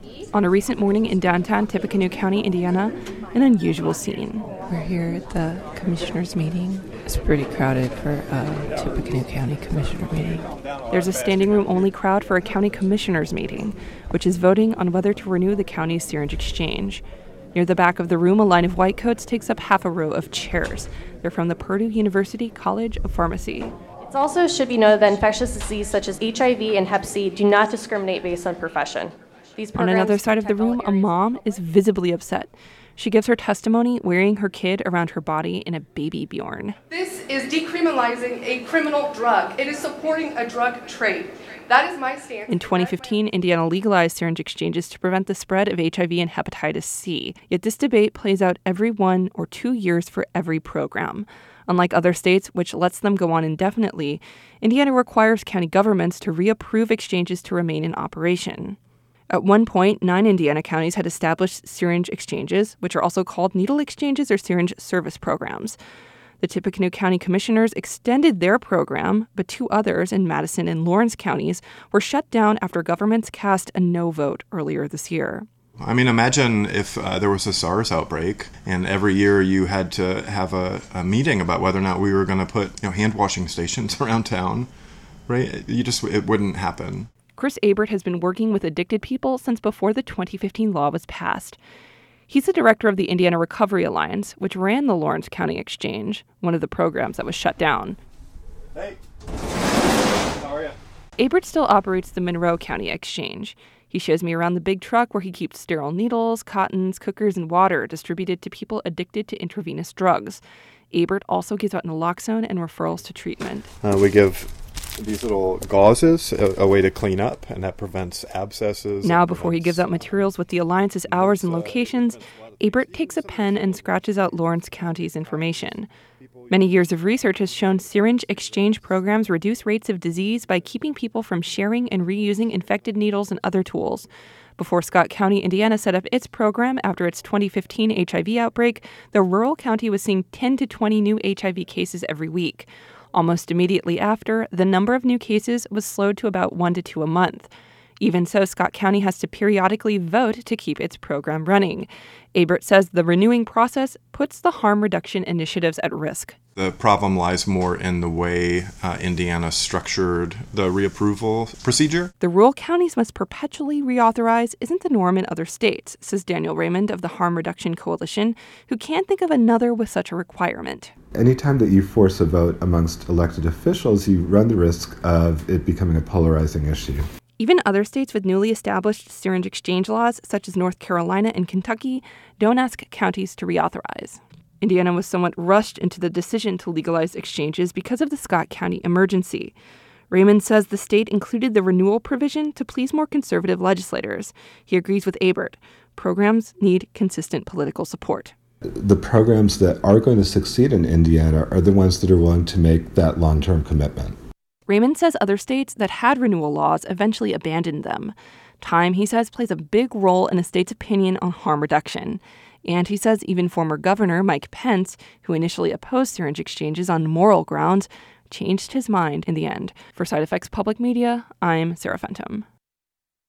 On a recent morning in downtown Tippecanoe County, Indiana, an unusual scene. We're here at the commissioners' meeting. It's pretty crowded for a Tippecanoe County commissioner meeting. There's a standing room only crowd for a county commissioners meeting, which is voting on whether to renew the county's syringe exchange. Near the back of the room, a line of white coats takes up half a row of chairs. They're from the Purdue University College of Pharmacy. It also should be noted that infectious disease such as HIV and Hep C do not discriminate based on profession. On another side of the room, a mom is visibly upset. She gives her testimony wearing her kid around her body in a baby Bjorn. This is decriminalizing a criminal drug. It is supporting a drug trade. That is my stance. In 2015, Indiana legalized syringe exchanges to prevent the spread of HIV and hepatitis C. Yet this debate plays out every 1 or 2 years for every program. Unlike other states, which lets them go on indefinitely, Indiana requires county governments to reapprove exchanges to remain in operation. At one point, 9 Indiana counties had established syringe exchanges, which are also called needle exchanges or syringe service programs. The Tippecanoe County Commissioners extended their program, but 2 others in Madison and Lawrence counties were shut down after governments cast a no vote earlier this year. I mean, imagine if there was a SARS outbreak and every year you had to have a meeting about whether or not we were going to put hand washing stations around town, right? It wouldn't happen. Chris Abert has been working with addicted people since before the 2015 law was passed. He's the director of the Indiana Recovery Alliance, which ran the Lawrence County Exchange, one of the programs that was shut down. Hey, how are you? Abert still operates the Monroe County Exchange. He shows me around the big truck where he keeps sterile needles, cottons, cookers, and water distributed to people addicted to intravenous drugs. Abert also gives out naloxone and referrals to treatment. We give these little gauzes, a way to clean up, and that prevents abscesses. Now, before he gives out materials with the Alliance's hours and locations, Abert takes a pen and scratches out Lawrence County's information. Many years of research has shown syringe exchange programs reduce rates of disease by keeping people from sharing and reusing infected needles and other tools. Before Scott County, Indiana set up its program after its 2015 HIV outbreak, the rural county was seeing 10 to 20 new HIV cases every week. Almost immediately after, the number of new cases was slowed to about 1 to 2 a month. Even so, Scott County has to periodically vote to keep its program running. Abert says the renewing process puts the harm reduction initiatives at risk. The problem lies more in the way Indiana structured the reapproval procedure. The rural counties must perpetually reauthorize isn't the norm in other states, says Daniel Raymond of the Harm Reduction Coalition, who can't think of another with such a requirement. Anytime that you force a vote amongst elected officials, you run the risk of it becoming a polarizing issue. Even other states with newly established syringe exchange laws, such as North Carolina and Kentucky, don't ask counties to reauthorize. Indiana was somewhat rushed into the decision to legalize exchanges because of the Scott County emergency. Raymond says the state included the renewal provision to please more conservative legislators. He agrees with Abert. Programs need consistent political support. The programs that are going to succeed in Indiana are the ones that are willing to make that long-term commitment. Raymond says other states that had renewal laws eventually abandoned them. Time, he says, plays a big role in a state's opinion on harm reduction. And he says even former Governor Mike Pence, who initially opposed syringe exchanges on moral grounds, changed his mind in the end. For Side Effects Public Media, I'm Sarah Fenton.